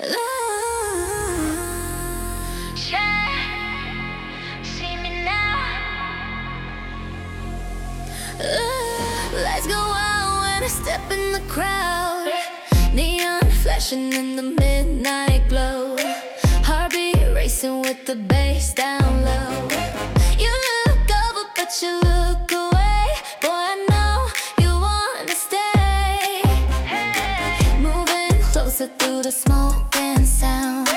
See me now. Lights go out when I step in the crowd. Neon flashing in the midnight glow. Heartbeat racing with the bass down low. You look over but you look away. Boy, I know you wanna stay. Moving closer through the smoke and sound.